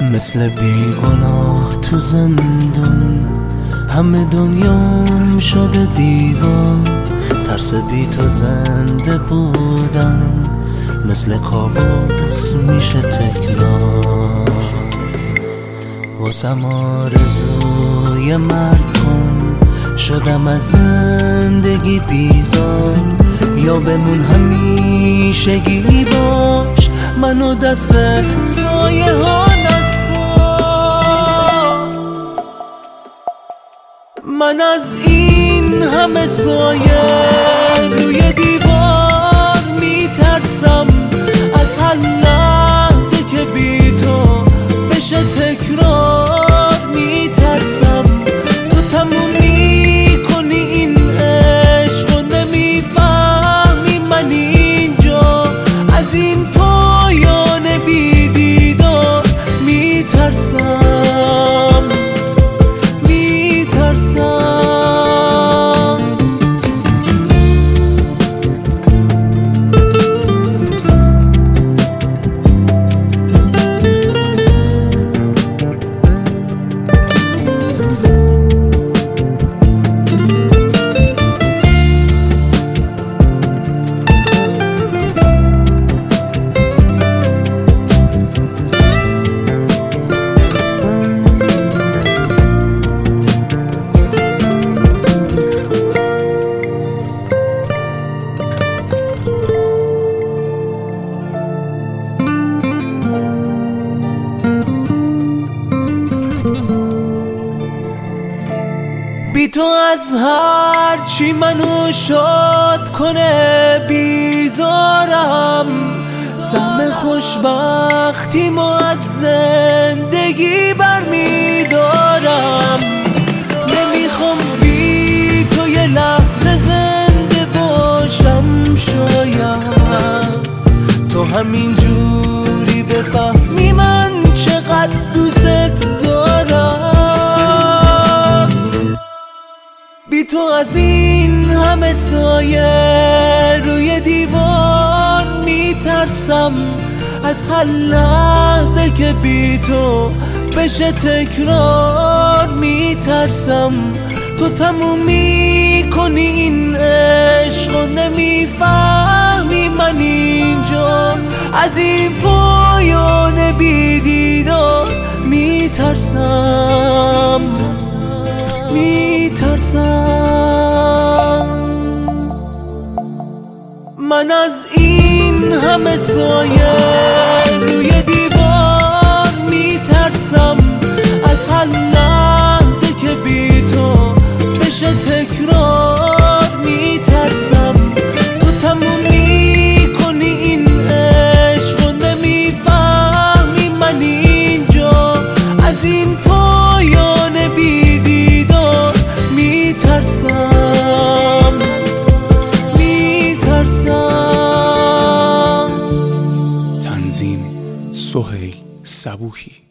مثل بیگناه تو زندون، همه دنیام شده دیوار. ترس بی تو زنده بودم مثل کابوس میشه تکرار. واسم آرزوی مرگ کن، شدم از زندگی بیزار. یا بمون همیشگی باش، منو دست سایه ها نسپار. من از این همه سایه روی دیوار میترسم، از هر لحظه که بی تو بشه تکرار میترسم. تو تموم میکنی این عشق و نمیفهمی من اینجا، از این پایان بی دیدار میترسم میترسم. بی تو از هر چی منو شاد کنه بیزارم. سهم خوشبختیمو از زندگی برمیدارم. نمیخوام بی تو یه لحظه زنده باشم. شاید تو همین جوری بفهمی من چقدر دوست دارم. بی تو از این همه سایه روی دیوار میترسم، از هر لحظه که بی تو بشه تکرار میترسم. تو تموم میکنی این عشق و نمیفهمی من اینجا، از این پایان بی دیدار میترسم میترسم. من از این همه سایه روی دیوار میترسم، از هر لحظه که بی تو بشه تکرار میترسم. تو تموم میکنی این عشق و نمیفهمی من اینجا، از این پایان بی دیدار میترسم میترسم. تنظیم سهیل صبوحی.